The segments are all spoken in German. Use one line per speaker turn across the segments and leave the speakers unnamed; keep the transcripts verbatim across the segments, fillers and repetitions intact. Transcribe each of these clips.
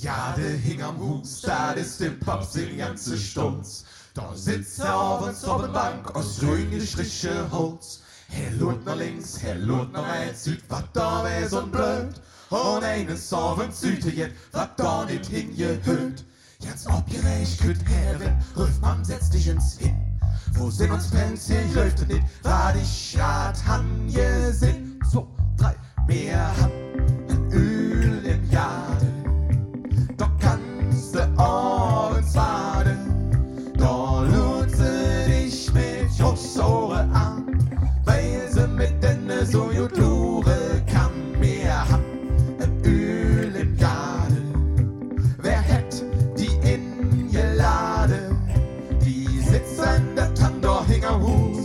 Ja, der hing am Hus, da ist dem Paps den ganze Stunz. Da sitzt er abends auf der Bank aus grün gestriche Holz. Er lohnt nach links, er lohnt nach rechts, süd, wat da wär so'n blöd. Und eines Abends süd er jetzt, wat da nicht hingehört. Jetzt abgereicht könnt Herren, ruft man, setz dich ins Hin. Wo sind uns Pens, hier läuft es nicht, war die Stadt han gesinn. Zwei, drei, mehr han ein Öl im Jade. Da kannst du abends warten, da lud sie dich mit Jossore an, weil sie mit denen so gut lure kann. Mehr han ein Öl im Jade. Wer hätt die in gelade? Die sitzt an der Tandor hing am Hus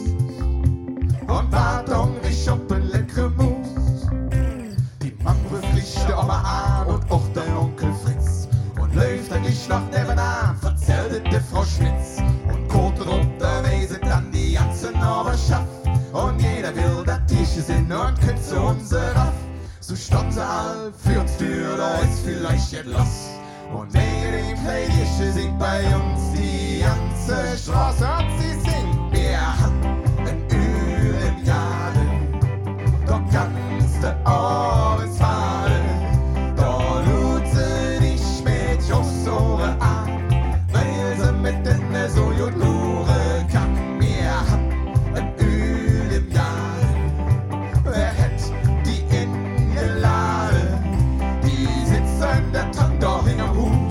und wart hungrig auf ein leckere Mus. Die Mangel flichte aber an und auch der Onkel Fritz und läuft eigentlich noch nebenan, verzählte der Frau Schmitz und Kote runterweise dann die ganze Nachbarschaft und jeder will dat Tische sind und könnt zu unser Raff. So stand sie all für uns Tür, da ist vielleicht jetzt los. Und wegen dem Plädische singt bei uns die ganze Straße und sie singt. Wir haben ein Öl im Jade, da kannst du abends fahren. Da lud sie dich mit Jossore an, weil sie mit denen so gut lure kann. Wir haben ein Öl im Jade, wer hätt die in gelade? Die sitzt an der Tandor hing am Hus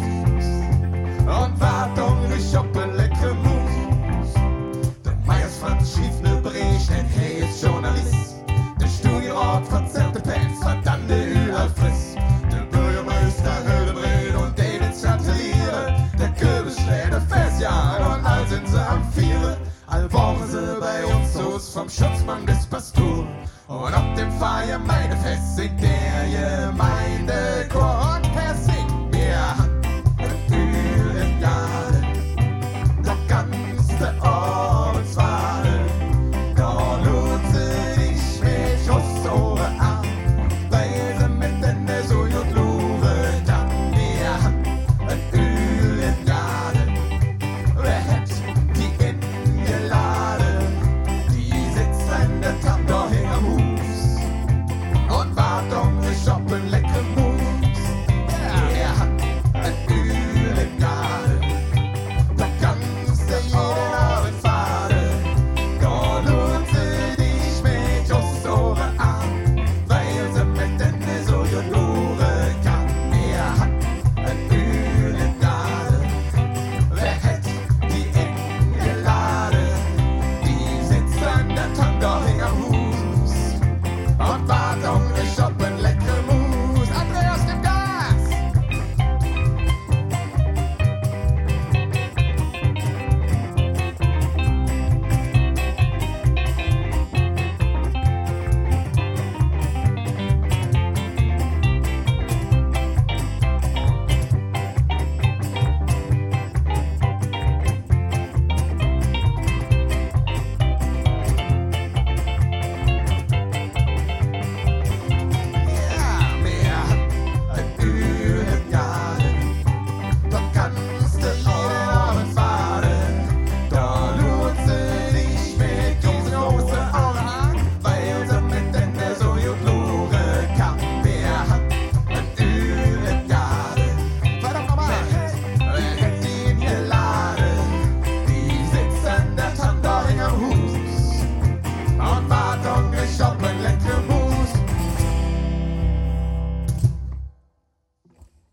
und wart hungrig ob ein leckere Mus. Der Meyers Franz schrieb ne Brech, denn hey ist Journalist. Der Studierat verzerrte Pens, verdammte Öl friss. Der Bürgermeister Höldebred und David Sateliere. Der Kürbisschläger Festjahr und all sind sie am Viere. All wochen sie bei uns los, vom Schutzmann bis Pastor. Und auf dem Feier meine Fest singt der Gemeinde.